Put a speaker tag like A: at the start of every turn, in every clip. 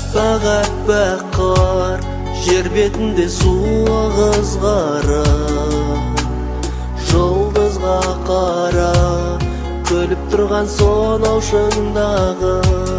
A: Аппақ қар, жер бетінде суы қызғара, жұлдызға қара, күліп тұрған сонау шыңдағы.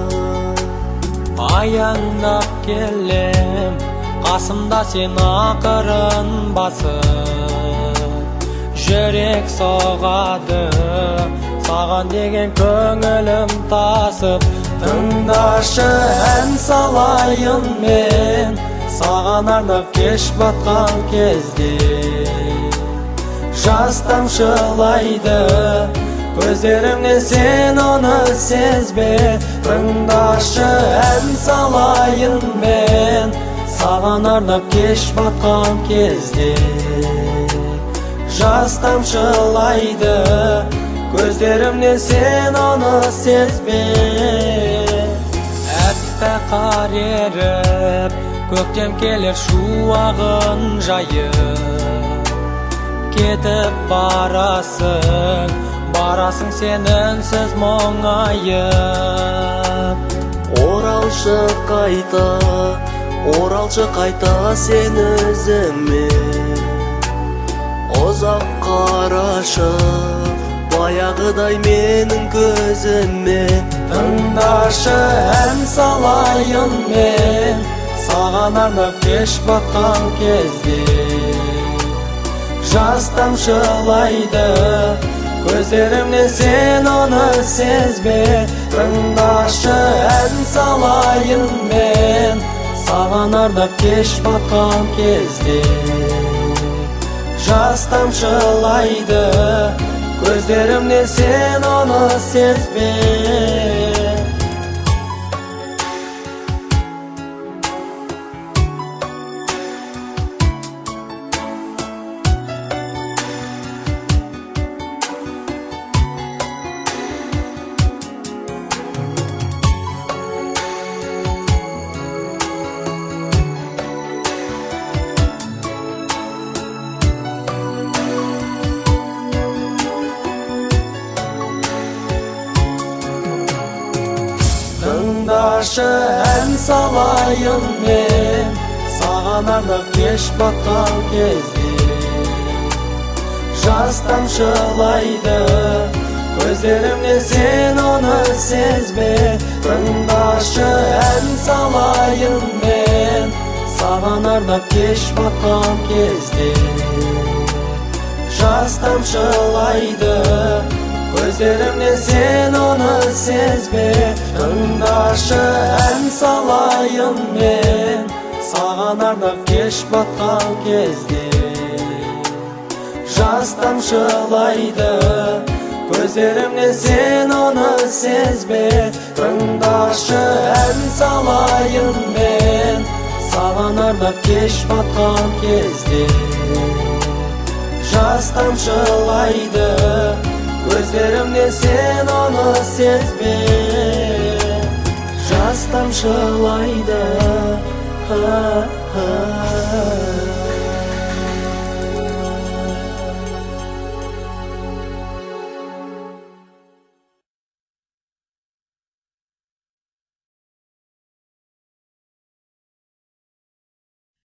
B: Аяңдап келем, қасымда сен ақырын басып, жүрек соғады, саған деген көңілім тасып. Тыңдашы, ән салайын мен, саған арнап кеш батқан кезде. Жас тамшылайды көздерімнен, сен оны сезбе. Тыңдашы, ән салайын мен, саған арнап кеш батқан кезде. Жас тамшылайды көздерімнен, сен оны сезбе. Аппақ қар еріп, көктем келер шуағын жайып, кетіп барасың, барасың сен үнсіз мұңайып.
A: Оралшы қайта сен өзіме, ұзақ қарашы баяғыдай менің көзіме.
B: Тыңдашы, ән салайын мен, саған арнап кеш батқан кезде. Жас тамшылайды көздерімнен, сен оны сезбе. Тыңдашы, ән салайын мен, саған арнап кеш батқан кезде. Жас тамшылайды көздерімнен, сен оны сезбе. Тыңдашы, ән салайын мен, саған арнап кеш батқан кезде. Жас тамшылайды көздерімнен, сен оны сезбе. Тыңдашы, ән салайын мен, саған арнап кеш батқан кезде. Жас тамшылайды көздерімнен, сен оны сезбе. Тыңдашы, ән салайын мен, саған арнап кеш батқан кезде. Жас тамшылайды көздерімнен, сен оны сезбе. Тыңдашы, ән салайын мен, саған арнап кеш батқан кезде. Жас тамшылайды көздерімнен, сен оны сезбе. Жас тамшылайды.